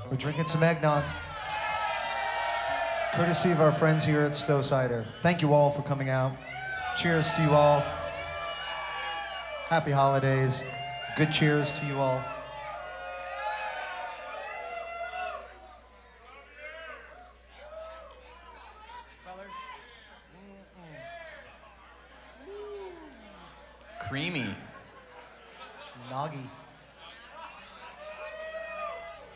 We're drinking some eggnog. Courtesy of our friends here at Stowe Cider. Thank you all for coming out. Cheers to you all. Happy holidays. Good cheers to you all. Creamy. Noggy.